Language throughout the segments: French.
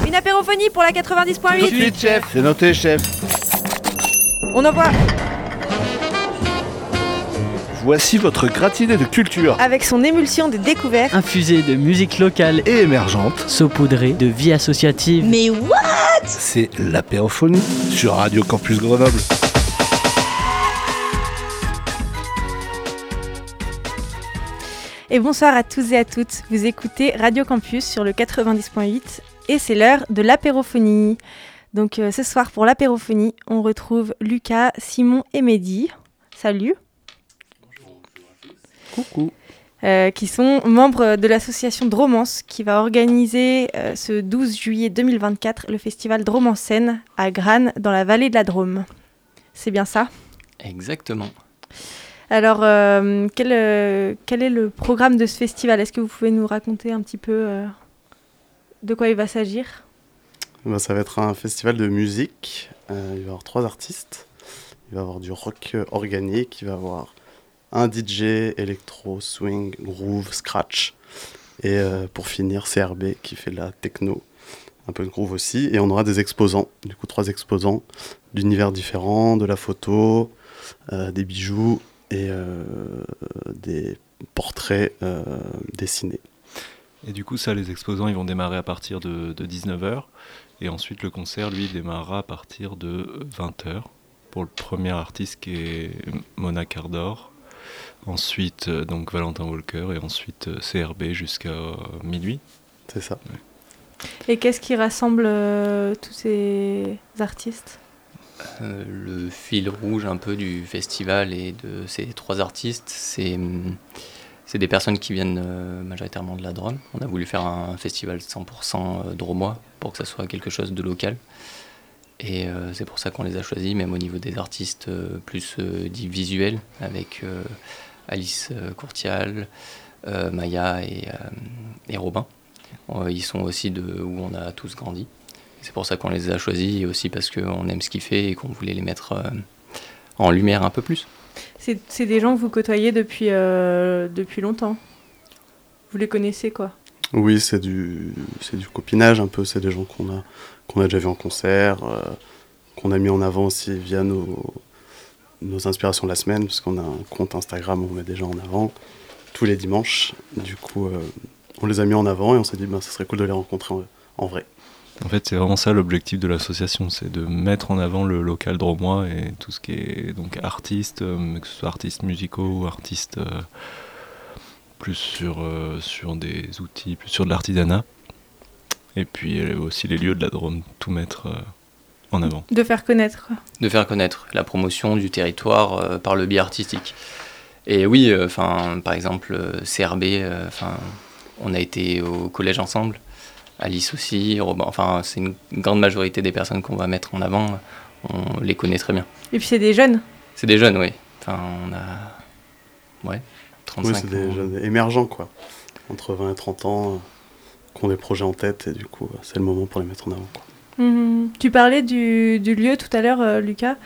Une apérophonie pour la 90.8. Tout de suite, chef. C'est noté, chef. On envoie Voici votre gratiné de culture. avec son émulsion des découvertes. Infusé de musique locale Et émergente. saupoudré de vie associative. Mais what? C'est l'apérophonie sur Radio Campus Grenoble. Et bonsoir à tous et à toutes. Vous écoutez Radio Campus sur le 90.8 et c'est l'heure de l'apérophonie. Donc ce soir pour l'apérophonie, on retrouve Lucas, Simon et Mehdi. Salut. Coucou. Qui sont membres de l'association Dromance qui va organiser ce 12 juillet 2024 le festival Drôme en scène à Grane dans la vallée de la Drôme. C'est bien ça ? Exactement. Alors, quel est le programme de ce festival ? Est-ce que vous pouvez nous raconter un petit peu de quoi il va s'agir ? Ça va être un festival de musique. Il va y avoir 3 artistes. Il va y avoir du rock organique, il va y avoir un DJ, électro, swing, groove, scratch. Et pour finir, CRB qui fait de la techno, un peu de groove aussi. Et on aura des exposants, du coup 3 exposants d'univers différents, de la photo, des bijoux et des portraits dessinés. Et du coup, ça, les exposants, ils vont démarrer à partir de 19h. Et ensuite, le concert, lui, démarrera à partir de 20h. Pour le premier artiste qui est Mona Cardor. Ensuite, donc Valentin Walker. Et ensuite, CRB jusqu'à minuit. C'est ça. Ouais. Et qu'est-ce qui rassemble tous ces artistes ? Le fil rouge un peu du festival et de ces 3 artistes, c'est des personnes qui viennent majoritairement de la Drôme. On a voulu faire un festival 100% drômois pour que ça soit quelque chose de local. Et c'est pour ça qu'on les a choisis, même au niveau des artistes plus dits visuels, avec Alice Courtial, Maya et Robin. Ils sont aussi de où on a tous grandi. C'est pour ça qu'on les a choisis et aussi parce qu'on aime ce qu'ils font et qu'on voulait les mettre en lumière un peu plus. C'est des gens que vous côtoyez depuis longtemps. Vous les connaissez, quoi ? Oui, c'est du copinage un peu. C'est des gens qu'on a déjà vus en concert, qu'on a mis en avant aussi via nos inspirations de la semaine, parce qu'on a un compte Instagram où on met des gens en avant tous les dimanches. Du coup, on les a mis en avant et on s'est dit ça serait cool de les rencontrer en vrai. En fait, c'est vraiment ça l'objectif de l'association, c'est de mettre en avant le local drômois et tout ce qui est donc artistes, que ce soit artistes musicaux ou artistes plus sur des outils, plus sur de l'artisanat. Et puis aussi les lieux de la Drôme, tout mettre en avant. De faire connaître, quoi. De faire connaître la promotion du territoire par le biais artistique. Et oui, par exemple, CRB, on a été au collège ensemble. Alice aussi, Robin, c'est une grande majorité des personnes qu'on va mettre en avant, on les connaît très bien. Et puis c'est des jeunes. C'est des jeunes, oui. On a 35 oui, c'est des jeunes émergents, quoi. Entre 20 et 30 ans, qui ont des projets en tête, et du coup, c'est le moment pour les mettre en avant, quoi. Tu parlais du lieu tout à l'heure, Lucas.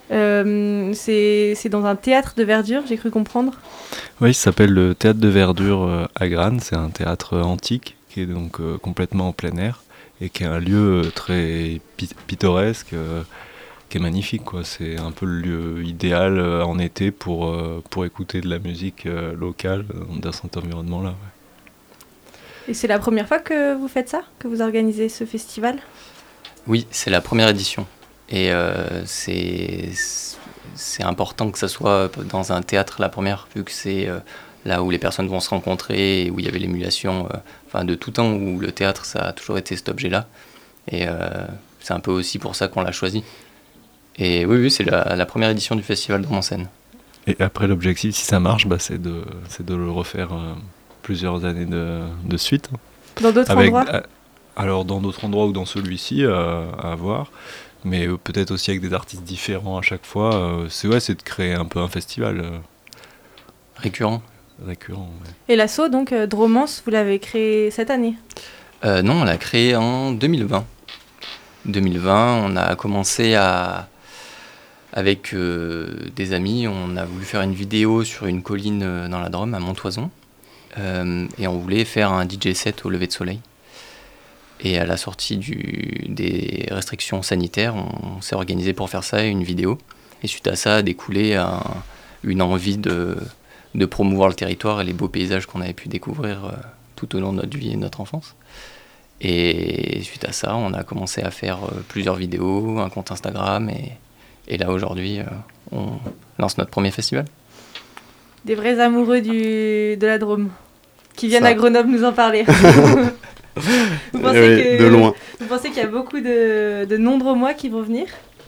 C'est dans un théâtre de verdure, j'ai cru comprendre. Oui, ça s'appelle le Théâtre de Verdure à Grane, c'est un théâtre antique qui est donc complètement en plein air et qui est un lieu très pittoresque, qui est magnifique, quoi. C'est un peu le lieu idéal en été pour écouter de la musique locale dans cet environnement-là. Ouais. Et c'est la première fois que vous faites ça, que vous organisez ce festival ? Oui, c'est la première édition. Et c'est important que ça soit dans un théâtre la première, vu que c'est là où les personnes vont se rencontrer et où il y avait l'émulation de tout temps, où le théâtre, ça a toujours été cet objet-là. Et c'est un peu aussi pour ça qu'on l'a choisi. Et oui, c'est la première édition du festival Drôme en scène. Et après, l'objectif, si ça marche, c'est de le refaire plusieurs années de suite. Dans d'autres endroits ? Alors, dans d'autres endroits ou dans celui-ci, à voir. Mais peut-être aussi avec des artistes différents à chaque fois. C'est de créer un peu un festival. Récurrent, ouais. Et l'asso, donc, Dromance, vous l'avez créé cette année ? Non, on l'a créé en 2020. 2020, on a commencé avec des amis, on a voulu faire une vidéo sur une colline dans la Drôme, à Montoison. Et on voulait faire un DJ set au lever de soleil. Et à la sortie des restrictions sanitaires, on s'est organisé pour faire ça, une vidéo. Et suite à ça a découlé une envie de promouvoir le territoire et les beaux paysages qu'on avait pu découvrir tout au long de notre vie et de notre enfance. Et suite à ça, on a commencé à faire plusieurs vidéos, un compte Instagram, et là aujourd'hui, on lance notre premier festival. Des vrais amoureux de la Drôme, qui viennent Ça. à Grenoble nous en parler. Vous pensez De loin. Vous pensez qu'il y a beaucoup de non-dromois qui vont venir?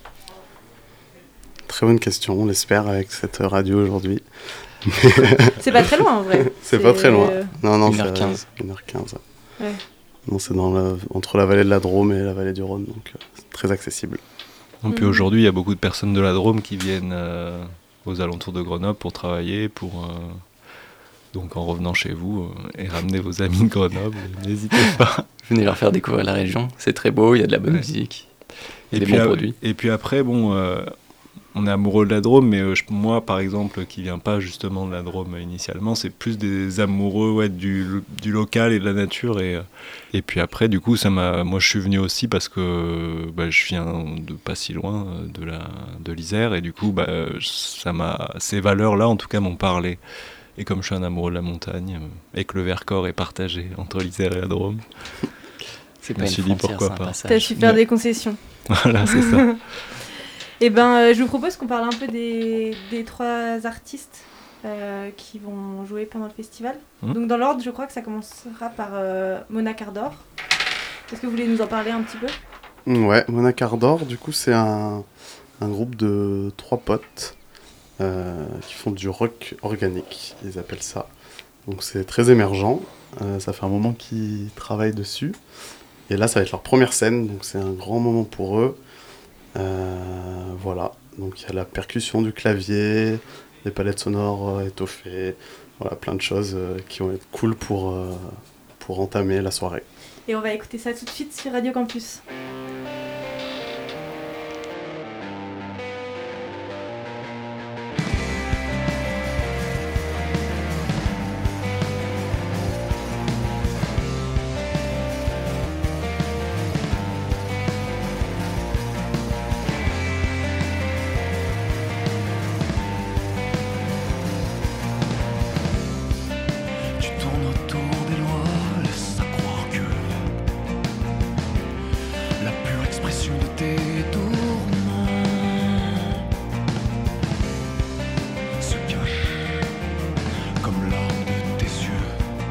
Très bonne question, on l'espère avec cette radio aujourd'hui. C'est pas très loin en vrai. C'est pas très loin. Non, 1h15. 1h15. Ouais. Non, c'est entre la vallée de la Drôme et la vallée du Rhône, donc c'est très accessible. Et puis aujourd'hui, il y a beaucoup de personnes de la Drôme qui viennent aux alentours de Grenoble pour travailler, donc en revenant chez vous et ramener vos amis de Grenoble, n'hésitez pas. Venez leur faire découvrir la région, c'est très beau, il y a de la bonne musique, il y a des bons produits. Et puis après, on est amoureux de la Drôme, mais moi, par exemple, qui viens pas justement de la Drôme initialement, c'est plus des amoureux du local et de la nature. Et puis après, du coup, moi, je suis venu aussi parce que je viens de pas si loin de l'Isère, et du coup, ces valeurs-là, en tout cas, m'ont parlé. Et comme je suis un amoureux de la montagne, et que le Vercors est partagé entre l'Isère et la Drôme, C'est je pas me une suis dit frontière, pourquoi c'est un pas. passage. T'as su faire des concessions. Voilà, c'est ça. Et je vous propose qu'on parle un peu des 3 artistes qui vont jouer pendant le festival. Donc dans l'ordre, je crois que ça commencera par Mona Cardor. Est-ce que vous voulez nous en parler un petit peu? Ouais, Mona Cardor, du coup, c'est un groupe de 3 potes qui font du rock organique, ils appellent ça. Donc c'est très émergent, ça fait un moment qu'ils travaillent dessus. Et là, ça va être leur première scène, donc c'est un grand moment pour eux. Voilà, donc il y a la percussion du clavier, des palettes sonores étoffées, voilà, plein de choses qui vont être cool pour entamer la soirée. Et on va écouter ça tout de suite sur Radio Campus. Tu tournes autour des lois, laisse à croire que la pure expression de tes tourments se cache comme larme de tes yeux,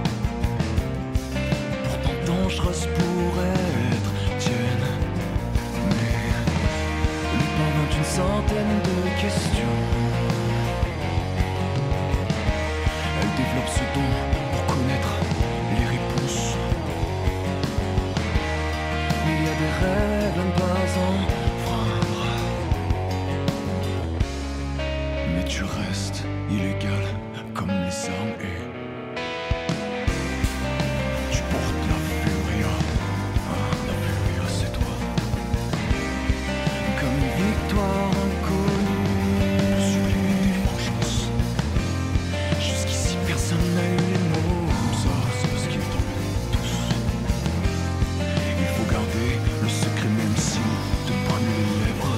pourtant dangereuse pour être tienne. Mais pendant une centaine de questions, elle développe ce don pour connaître les réponses. Il y a des règles à ne pas enfreindre, mais tu restes illégal comme les armes et tu portes la furia. La furia, c'est toi. Comme une victoire inconnue, sublime vengeance. Jusqu'ici personne n'a eu les mots comme ça, c'est parce qu'ils t'emmènent tous. Il faut garder le secret même si te brûle les lèvres.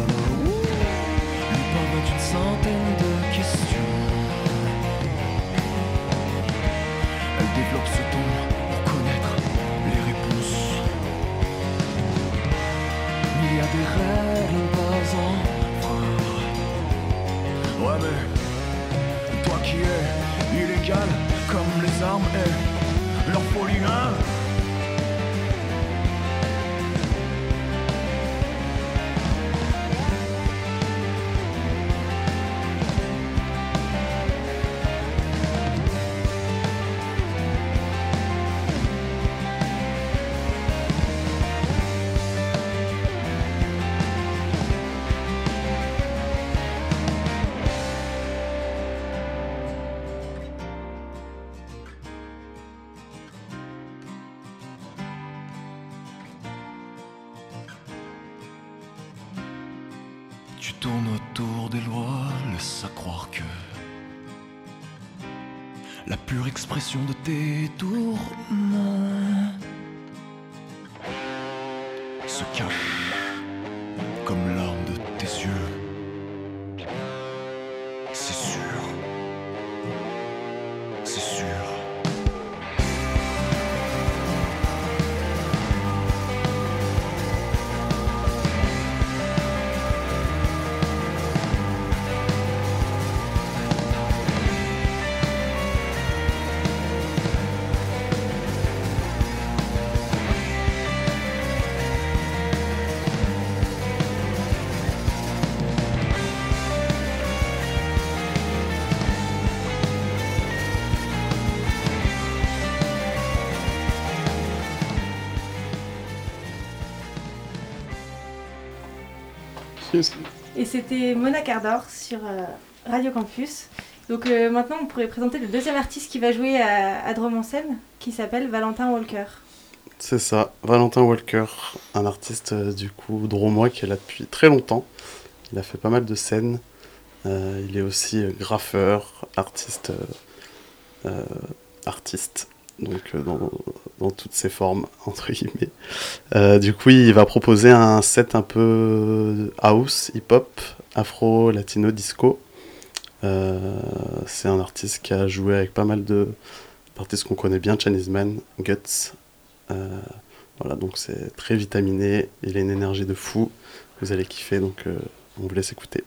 Lui parle d'une centaine de questions. Elle développe ce don pour connaître les réponses. Il y a des règles pas enfreindre. Ouais mais toi qui es illégal comme les armes et leur folie, hein. Tu tournes autour des lois, laisse à croire que la pure expression de tes tourments se cache comme larme de tes yeux. C'est sûr. C'est sûr. Et c'était Mona Cardor sur Radio Campus. Donc maintenant, on pourrait présenter le deuxième artiste qui va jouer à Drum en scène, qui s'appelle Valentin Walker. C'est ça, Valentin Walker, un artiste du coup drômois qui est là depuis très longtemps. Il a fait pas mal de scènes. Il est aussi graffeur, artiste, donc dans toutes ses formes, entre guillemets. Du coup, il va proposer un set un peu house, hip-hop, afro, latino, disco. C'est un artiste qui a joué avec pas mal d'artistes qu'on connaît bien, Chinese Man, Guts. Voilà, donc c'est très vitaminé, il a une énergie de fou, vous allez kiffer, donc on vous laisse écouter.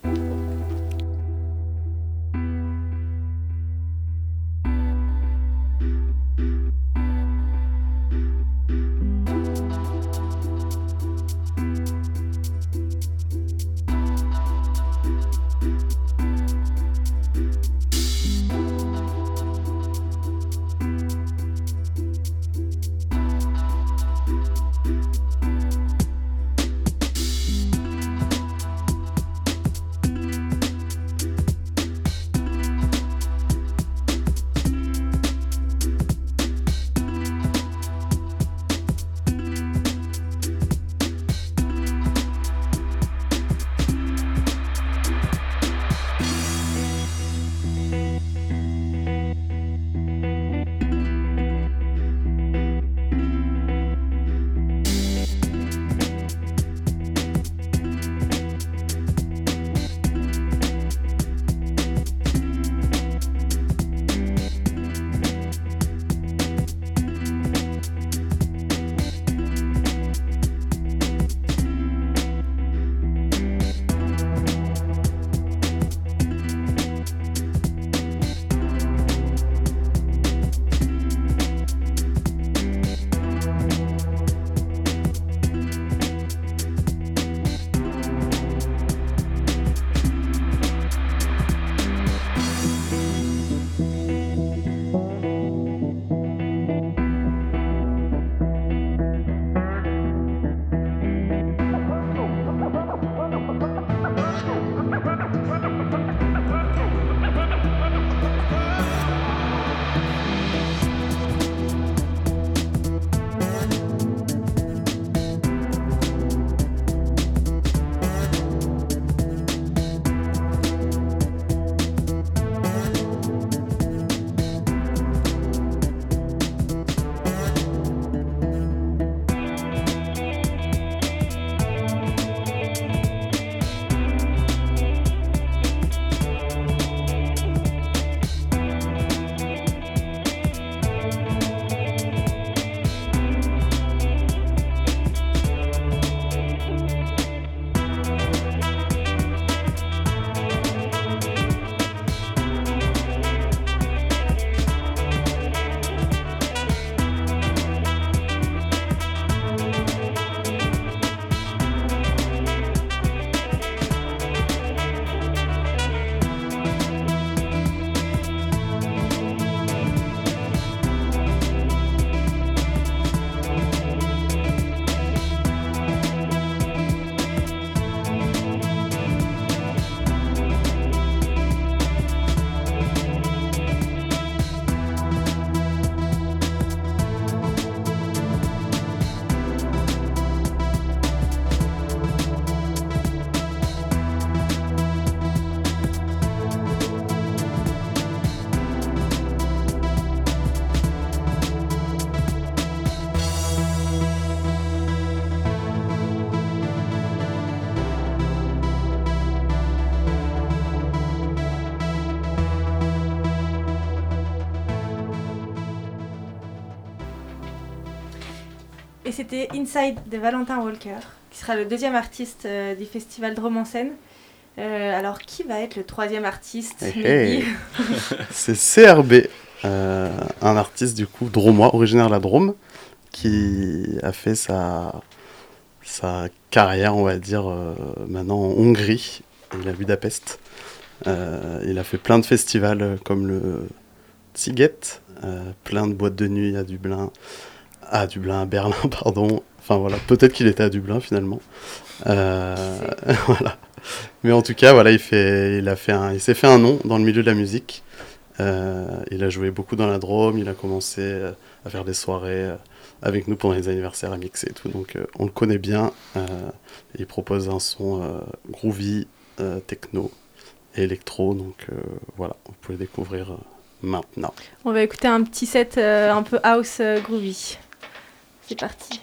Et c'était Inside de Valentin Walker, qui sera le deuxième artiste du festival Drôme en scène. Alors, qui va être le troisième artiste, Mehdi? C'est CRB, un artiste du coup drômois, originaire de la Drôme, qui a fait sa carrière, on va dire, maintenant en Hongrie. Il est à Budapest. Il a fait plein de festivals comme le Sziget, plein de boîtes de nuit à Berlin, pardon. Enfin voilà, peut-être qu'il était à Dublin finalement. Voilà. Mais en tout cas, voilà, il s'est fait un nom dans le milieu de la musique. Il a joué beaucoup dans la Drôme, il a commencé à faire des soirées avec nous pendant les anniversaires, à mixer et tout. Donc on le connaît bien. Il propose un son groovy, techno et électro. Donc voilà, vous pouvez le découvrir maintenant. On va écouter un petit set un peu house groovy. C'est parti.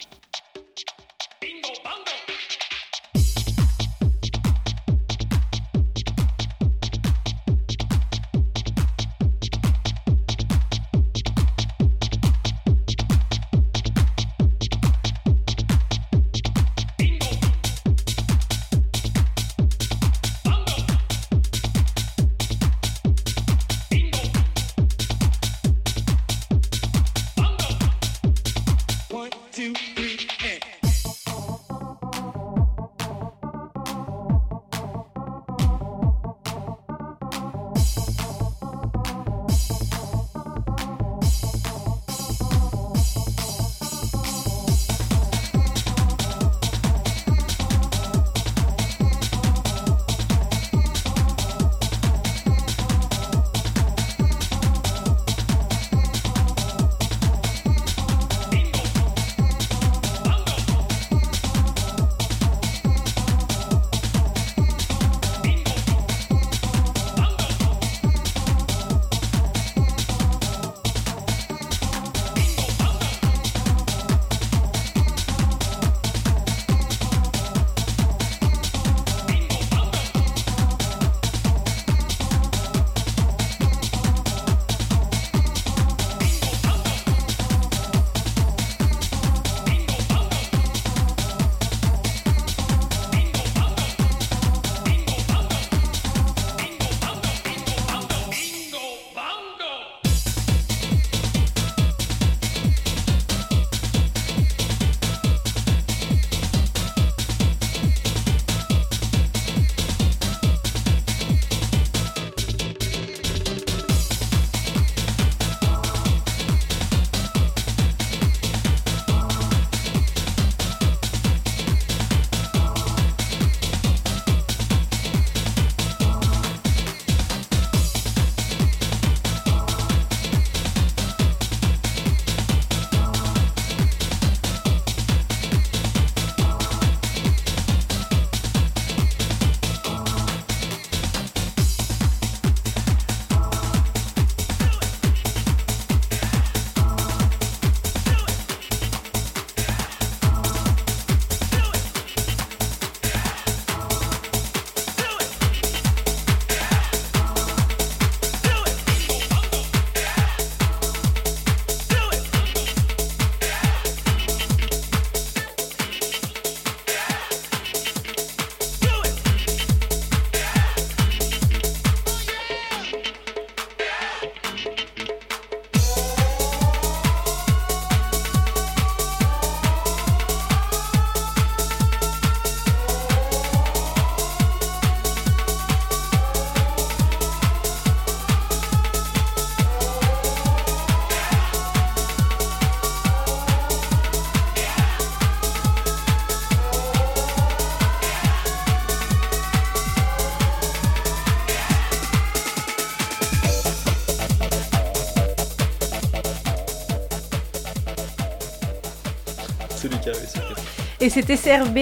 Celui qui avait sauté. Et c'était CRB,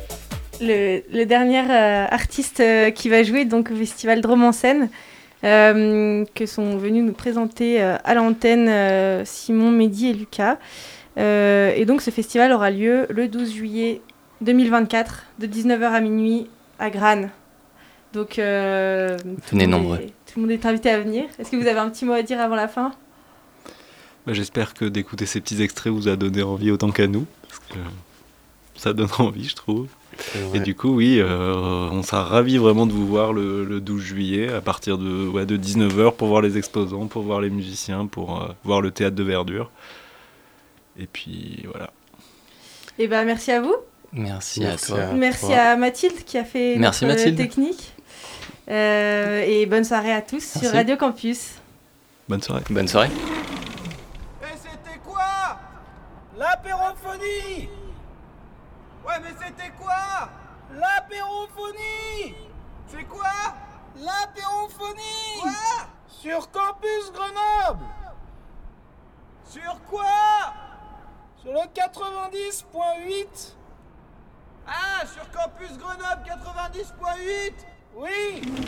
le dernier artiste qui va jouer donc, au festival Drôme en scène, que sont venus nous présenter à l'antenne Simon, Mehdi et Lucas. Et donc ce festival aura lieu le 12 juillet 2024, de 19h à minuit, à Grane. Donc, venez nombreux. Tout le monde est invité à venir. Est-ce que vous avez un petit mot à dire avant la fin ? J'espère que d'écouter ces petits extraits vous a donné envie autant qu'à nous, parce que ça donne envie, je trouve. Et du coup, oui, on sera ravis vraiment de vous voir le 12 juillet à partir de 19h pour voir les exposants, pour voir les musiciens, pour voir le théâtre de verdure. Et puis voilà. Et merci à vous. Merci à toi. Merci à Mathilde qui a fait Merci notre Mathilde. technique. Et bonne soirée à tous sur Radio Campus. Bonne soirée. Bonne soirée. Et c'était quoi? L'apérophonie. Ouais, mais c'était quoi? L'apérophonie. C'est quoi? L'apérophonie. Quoi? Sur Campus Grenoble. Sur quoi? Sur le 90.8. Ah, sur Campus Grenoble 90.8. Oui.